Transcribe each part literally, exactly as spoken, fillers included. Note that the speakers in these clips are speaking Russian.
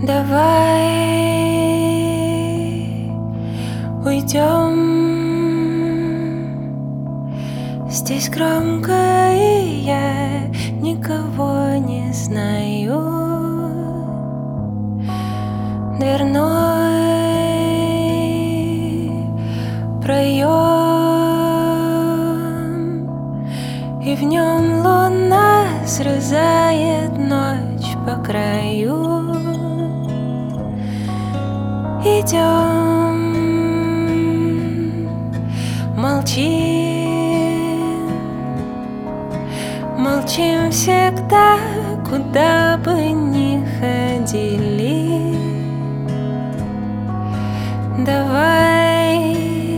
Давай уйдем, здесь громко, и я никого не знаю. Дверной проем, и в нем луна срезает ночь по краю. Идем, молчим, молчим всегда, куда бы ни ходили. Давай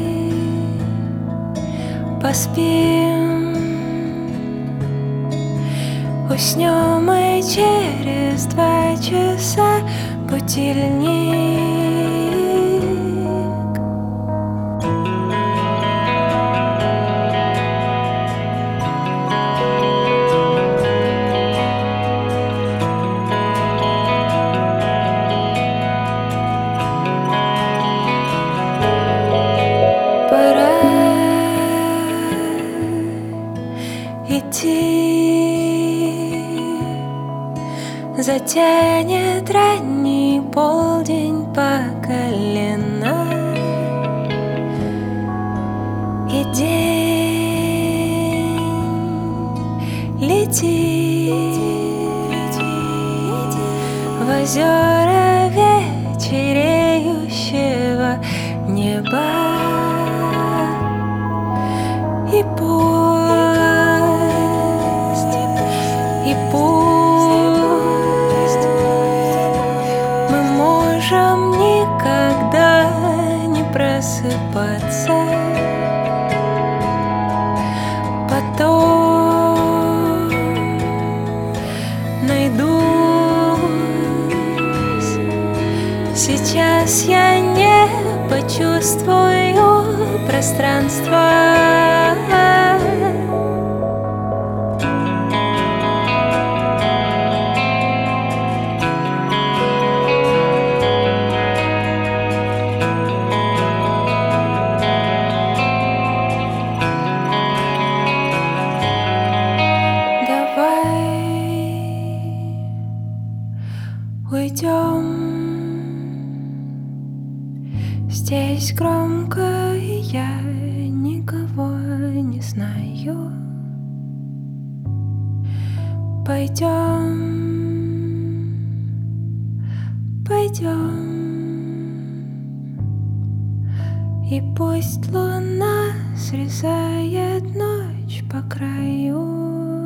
поспим, уснем мы через два часа, будильник. Идти, затянет ранний полдень по колено, и день летит в озера вечереющего неба. И пусть, и пусть мы можем никогда не просыпаться, потом найдусь. Сейчас я не почувствую пространство. Уйдем, здесь громко, и я никого не знаю. Пойдем, пойдем, и пусть луна срезает ночь по краю.